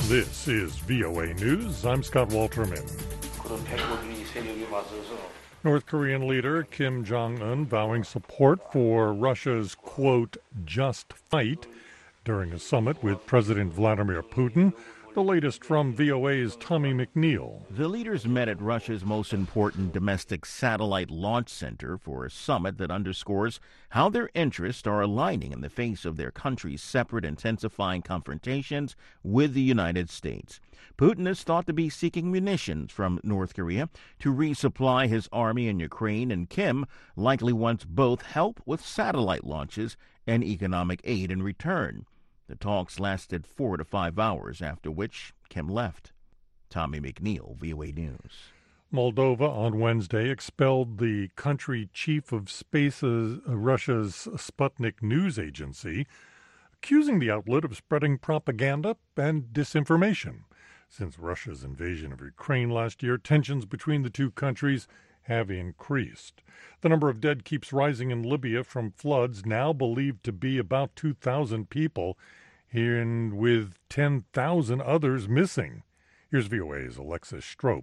This is VOA News. I'm Scott Walterman. North Korean leader Kim Jong-un vowing support for Russia's, quote, just fight during a summit with President Vladimir Putin. The latest from VOA's Tommy McNeil. The leaders met at Russia's most important domestic satellite launch center for a summit that underscores how their interests are aligning in the face of their country's separate, intensifying confrontations with the United States. Putin is thought to be seeking munitions from North Korea to resupply his army in Ukraine, and Kim likely wants both help with satellite launches and economic aid in return. The talks lasted 4 to 5 hours, after which Kim left. Tommy McNeil, VOA News. Moldova on Wednesday expelled the country chief of space's Russia's Sputnik news agency, accusing the outlet of spreading propaganda and disinformation. Since Russia's invasion of Ukraine last year, tensions between the two countries have increased. The number of dead keeps rising in Libya from floods, now believed to be about 2,000 people, and with 10,000 others missing. Here's VOA's Alexis Strope.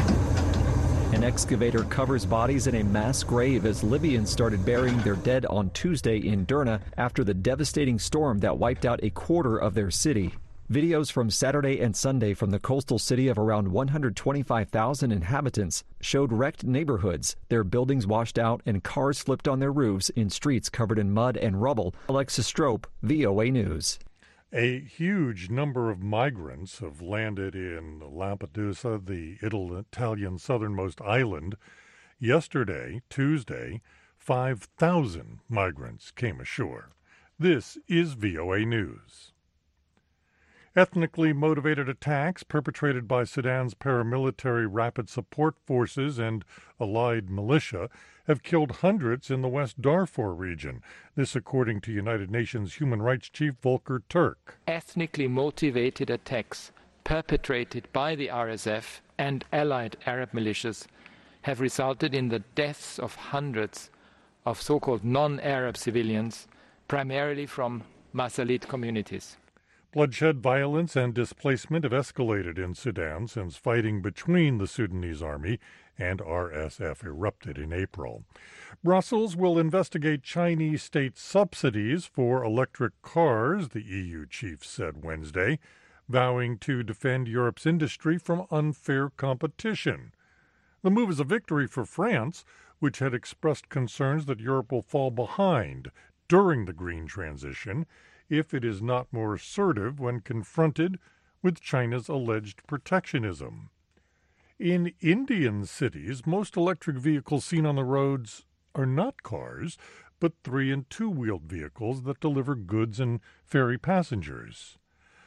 An excavator covers bodies in a mass grave as Libyans started burying their dead on Tuesday in Derna after the devastating storm that wiped out a quarter of their city. Videos from Saturday and Sunday from the coastal city of around 125,000 inhabitants showed wrecked neighborhoods, their buildings washed out, and cars flipped on their roofs in streets covered in mud and rubble. Alexis Strope, VOA News. A huge number of migrants have landed in Lampedusa, the Italian southernmost island. Yesterday, Tuesday, 5,000 migrants came ashore. This is VOA News. Ethnically motivated attacks perpetrated by Sudan's paramilitary Rapid Support Forces and allied militia have killed hundreds in the West Darfur region. This according to United Nations Human Rights Chief Volker Turk. Ethnically motivated attacks perpetrated by the RSF and allied Arab militias have resulted in the deaths of hundreds of so-called non-Arab civilians, primarily from Masalit communities. Bloodshed, violence, and displacement have escalated in Sudan since fighting between the Sudanese army and RSF erupted in April. Brussels will investigate Chinese state subsidies for electric cars, the EU chief said Wednesday, vowing to defend Europe's industry from unfair competition. The move is a victory for France, which had expressed concerns that Europe will fall behind during the green transition if it is not more assertive when confronted with China's alleged protectionism. In Indian cities, most electric vehicles seen on the roads are not cars, but 3- and 2-wheeled vehicles that deliver goods and ferry passengers.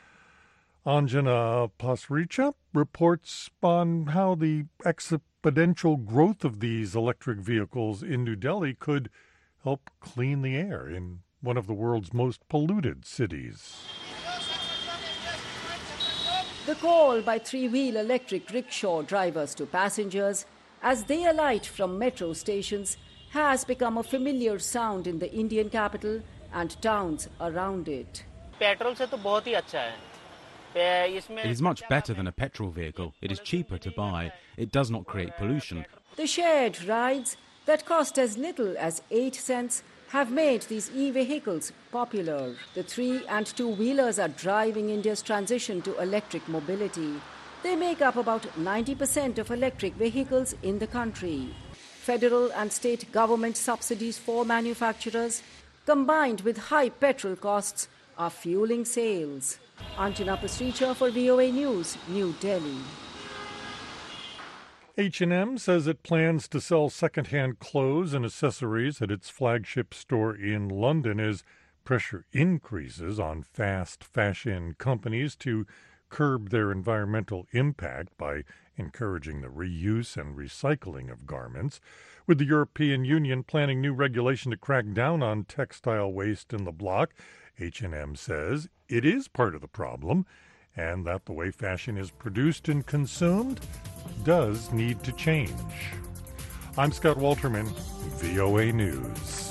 Anjana Pasricha reports on how the exponential growth of these electric vehicles in New Delhi could help clean the air in one of the world's most polluted cities. The call by 3-wheel electric rickshaw drivers to passengers as they alight from metro stations has become a familiar sound in the Indian capital and towns around it. It is much better than a petrol vehicle. It is cheaper to buy. It does not create pollution. The shared rides that cost as little as 8 cents have made these e-vehicles popular. The 3- and 2-wheelers are driving India's transition to electric mobility. They make up about 90% of electric vehicles in the country. Federal and state government subsidies for manufacturers, combined with high petrol costs, are fueling sales. Anjana Pasricha for VOA News, New Delhi. H&M says it plans to sell second-hand clothes and accessories at its flagship store in London as pressure increases on fast fashion companies to curb their environmental impact by encouraging the reuse and recycling of garments. With the European Union planning new regulation to crack down on textile waste in the bloc, H&M says it is part of the problem and that the way fashion is produced and consumed does need to change. I'm Scott Walterman, VOA News.